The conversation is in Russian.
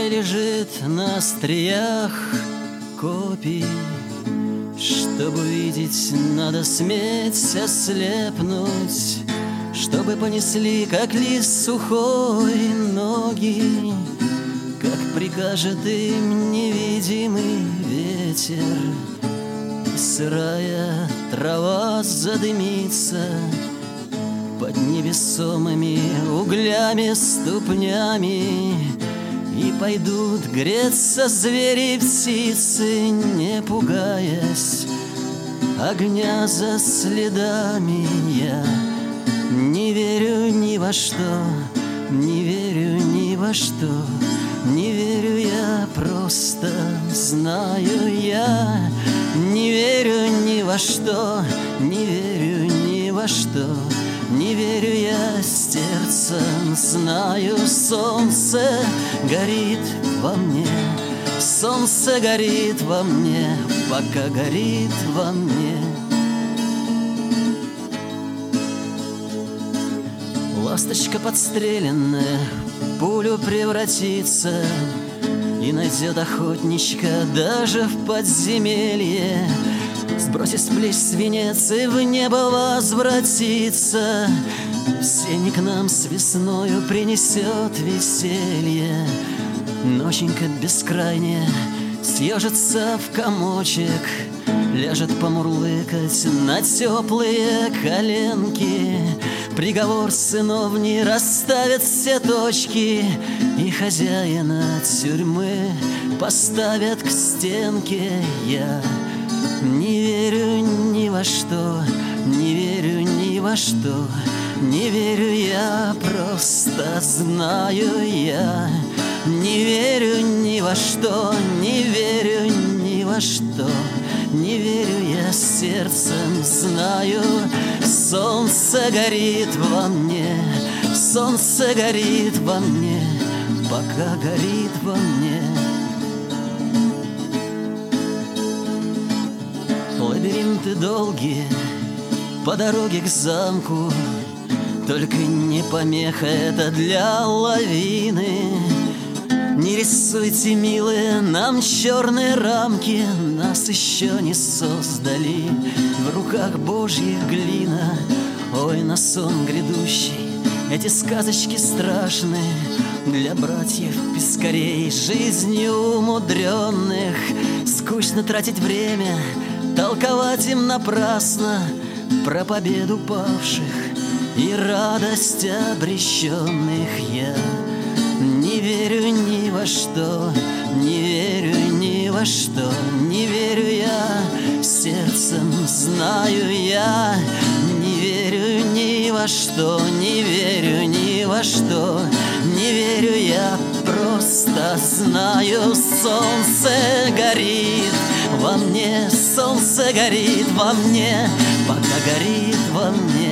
Край лежит на остриях копий. Чтобы увидеть, надо сметь ослепнуть, чтобы понесли, как лист сухой, ноги, как прикажет им невидимый ветер. И сырая трава задымится под невесомыми углями ступнями, и пойдут греться звери и птицы, не пугаясь огня за следами. Я не верю ни во что, не верю ни во что, не верю, я просто знаю. Я не верю ни во что, не верю ни во что, не верю, я сердцем знаю. Солнце горит во мне, солнце горит во мне, пока горит во мне. Ласточка подстреленная в пулю превратится и найдет охотничка даже в подземелье. Сбросит с плеч свинец и в небо возвратится. Сень к нам с весною принесет веселье. Ноченька бескрайняя съежится в комочек, ляжет помурлыкать на теплые коленки. Приговор сыновней расставят все точки, и хозяина тюрьмы поставят к стенке. Я не верю ни во что, не верю ни во что, не верю, я просто знаю. Я не верю ни во что, не верю ни во что, не верю, я сердцем знаю. Солнце горит во мне, солнце горит во мне, пока горит во мне. Лабиринты долгие по дороге к замку, только не помеха это для лавины. Не рисуйте, милые, нам черные рамки, нас еще не создали в руках Божьих глина. Ой, на сон грядущий эти сказочки страшные для братьев-пескарей, жизнью умудренных. Скучно тратить время, толковать им напрасно про победу павших и радость обреченных. Я не верю ни во что, не верю ни во что, не верю, я сердцем знаю. Я не верю ни во что, не верю ни во что, не верю, я просто знаю. Солнце горит во мне, солнце горит во мне, пока горит во мне.